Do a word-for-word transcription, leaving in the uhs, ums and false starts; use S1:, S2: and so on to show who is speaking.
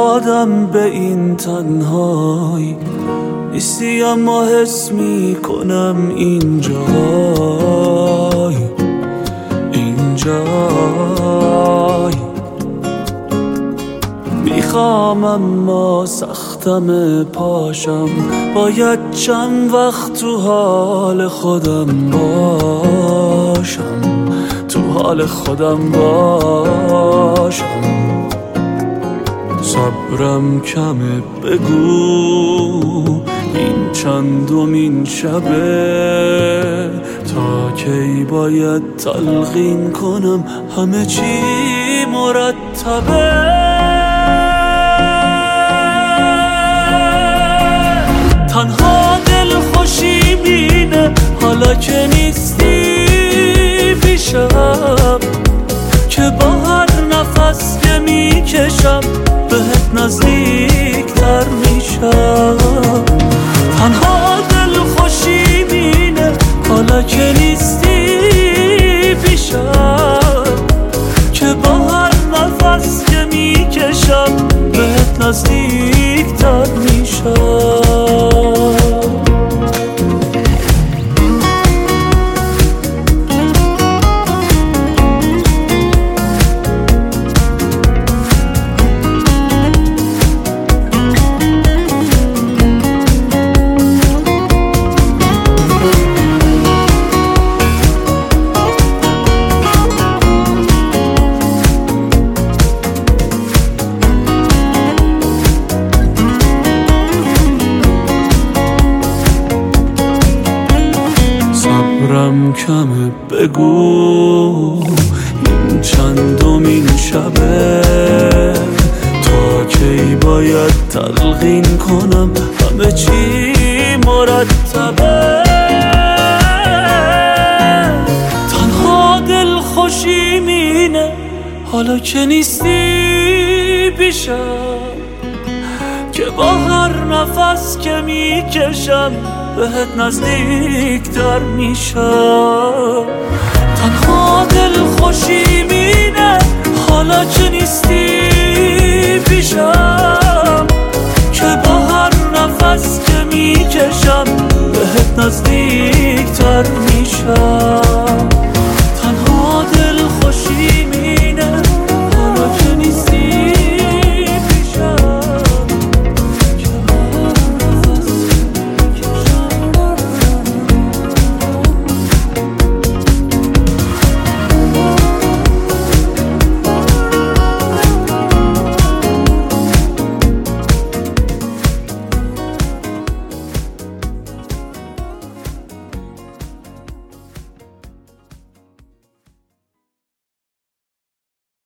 S1: آدم به این تنهایی نیستی، اما حس میکنم اینجای اینجای میخوام اما سختم پاشم، باید چند وقت تو حال خودم باشم، تو حال خودم باشم. صبرم کمه، بگو این چندمین شبه، تا کی باید تلقین کنم همه چی مرتبه. تنها دل خوشی بینه حالا که نیستی پیشم، که با هر نفس که میکشم بهت نزدیک تر میشم. تنها دل خوشی بینه حالا که نیستی پیشم، که با هر نفس که میکشم بهت نزدیک تر میشم. صبرم کمه، بگو این چندمین شبه، تا کی باید تلقین کنم همه چی مرتبه. تنها دل خوشی مینه حالا که نیستی پیشم، که با هر نفس که میکشم بهت نزدیک تر میشم. تنها دل